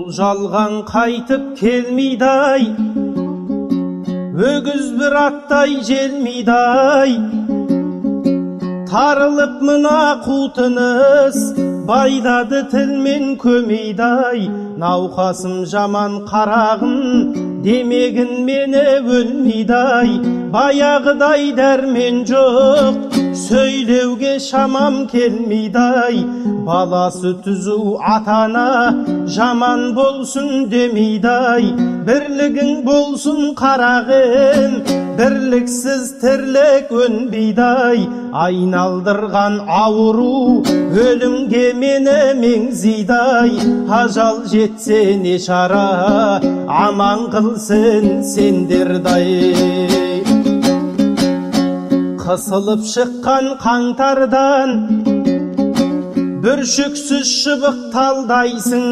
Бұл жалған қайтып келмейді-ай, өгіз бір аттай желмейді-ай. Тарылып мына қу тыныс, байлады тілмен көмейді-ай. Науқасым жаман қарағым, демегін мені өлмейді-ай. Баяғыдай дәрмен жоқ, сөйлеуге шамам келмейді-ай. Баласы түзу атана, жаман болсын демейді-ай. Бірлігің болсын қарағым, бірліксіз тірлік өнбейді-ай. Айналдырған ауру, өлімге мені меңзейді-ай. Ажал жетсе не шара, аман қылсын сендерді-ай. Қысылып шыққан қаңтардан, бүршіксіз шыбық талдайсың.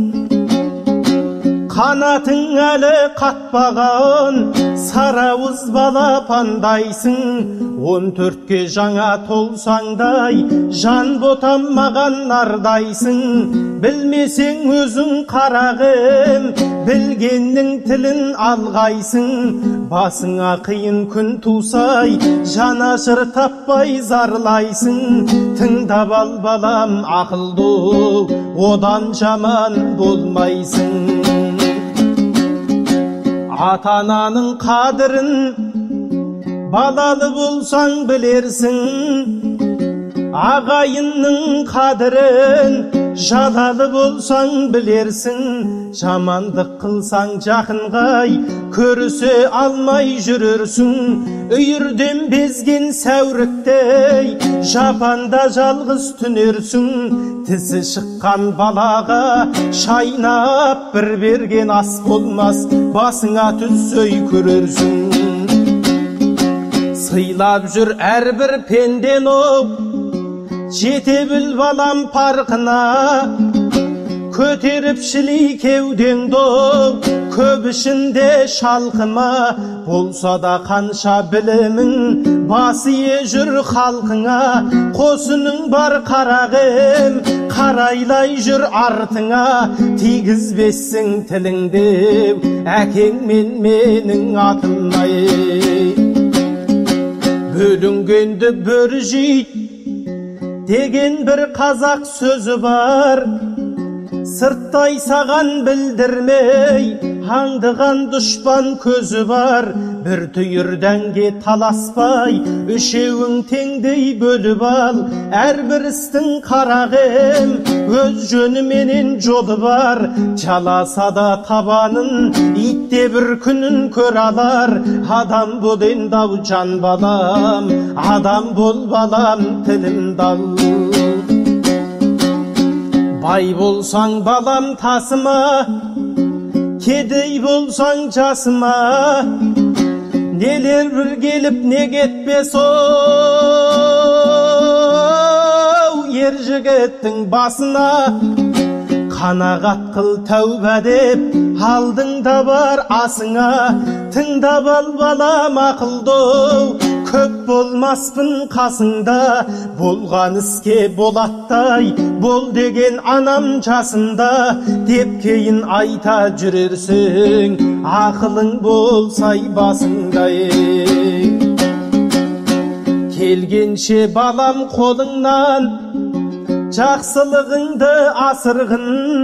Қанатың әлі қатпаған, сарауыз балапандайсың. 14-ке жаңа толсаңдай, жан ботамаған нардайсың. Білмесең өзің қарағым, білгеннің тілін алғайсың. Басыңа қиын күн тусай, жанашыр таппай зарлайсың. Тыңдап ал балам ақылды, одан жаман болмайсың. Ата-ананың қадірін балалы болсаң білерсің. Ағайынның қадірін жалалы болсаң білерсің. Жамандық қылсаң жақынғай, көрісе алмай жүрерсің. Үйірден безген сәуріктей, жапанда жалғыз түнерсің. Тісі шыққан балаға шайнап бір берген ас болмас, басыңа түссөй көрерсің. Сыйлап жүр әрбір пенден оп, жете біл балам парқына. Көтеріп шілей кеудеңді оп, көп ішінде шалқыма. Болса да қанша білімің, басы жүр халқыңа. Қосының бар қарағым, қарайлай жүр артыңа. Тигізбессің тіліңдеу, әкең мен менің атымнай. Бөлінгенді бір жейт деген бір қазақ сөзі бар. Сырттай саған білдірмей, аңдыған дұшпан көзі бар. Бір түйірденге таласпай, үшеуің теңдей бөліп ал. Әрбір істің қарағым, өз жөні менен жолы бар. Жаласа да табанын, итте бір күнін көр алар. Адам бол ендау жан балам, адам бол балам тілімді ал. Бай болсаң балам тасыма, кедей болсаң жасыма. Нелер бір келіп не кетпес оу, ер жігіттің басына. Қанағат қыл тәуба деп, алдыңда бар асыңа. Тыңдап ал балам ақылды, көп болмаспын қасыңда. Болған іске болаттай, бол деген анам жасында. Деп кейін айта жүрерсің, ақылың болсай басыңдай. Келгенше балам қолыңнан, жақсылығыңды асырғын.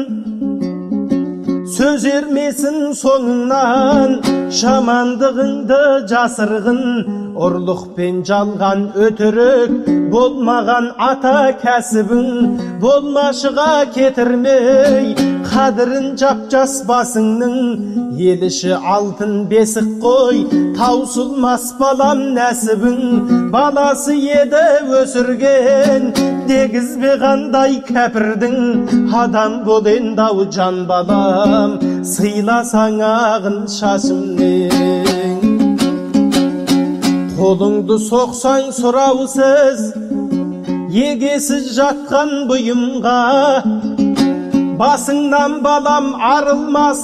Сөз ермесін соңыңнан, жамандығыңды жасырғын. Ұрлық пен жалған өтірік, болмаған ата кәсібің. Болмашыға кетірмей, қадірін жап-жас басыңның. Ел іші алтын бесік қой, таусылмас балам нәсібің. Баласы еді өсірген, дегізбе қандай кәпірдің. Адам бол ендау жан балам, сыйласаң ағын шашымнен. Қолыңды соқсаң сұраусыз, егесіз жатқан бұйымға. Басыңнан балам арылмас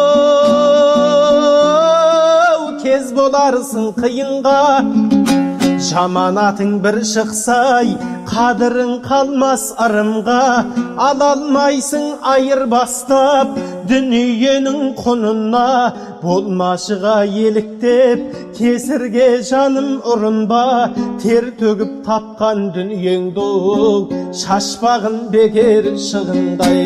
оу, кез боларсың қиынға. Жаманатың бір шықсай, қадырың қалмас ырымға, алалмайсың айырбастап дүниенің құнына. Болмашыға еліктеп, кесірге жаным ұрынба, тер төгіп тапқан дүниеңді шашпағын бекер шығындай.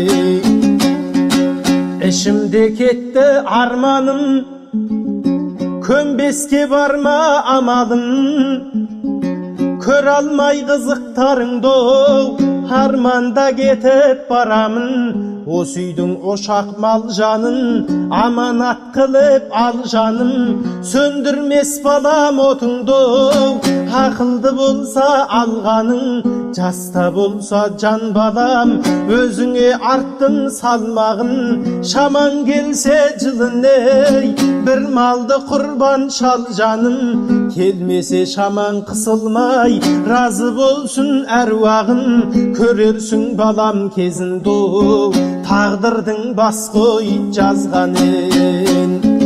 Ішімде кетті арманым, көнбеске барма амалым, көр алмай қызықтарыңды, арманда кетіп барамын. Осы үйдің ошақ мал жанын аманат қылып ал жаным, сөндірмес балам отыңды, ақылды болса алғаның, жаста болса жан балам, өзіңе арттың салмағын. Шаман келсе жылыней, бір малды құрбан шал жаным, келмесе шаман қысылмай, разы болсын әруағын. Көрерсің балам кезіңді, тағдырдың бас қойып жазғанын.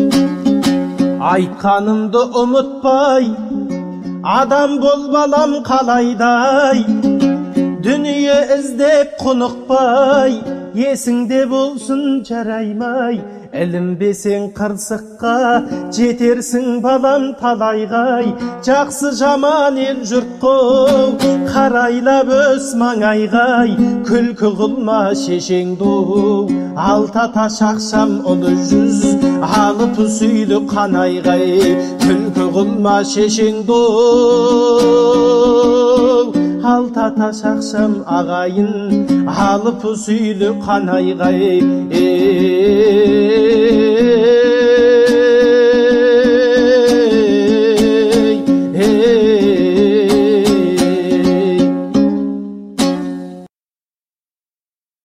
Айтқанымды ұмытпай, адам бол балам қалайдай, дүние іздеп құнықпай, есіңде болсын жараймай. Ілінбесең қырсыққа, жетерсің балам талайғай. Жақсы жаман ел жұрт қой, қарайлап өс маңайғай. Күлкі қылма шешеңді, алта таш ақшам ұлы жүз, алып сүйді қанайғай. Күлкі қылма шешеңді, алта таш ақшам ағайын, алып сүйді қанайғай.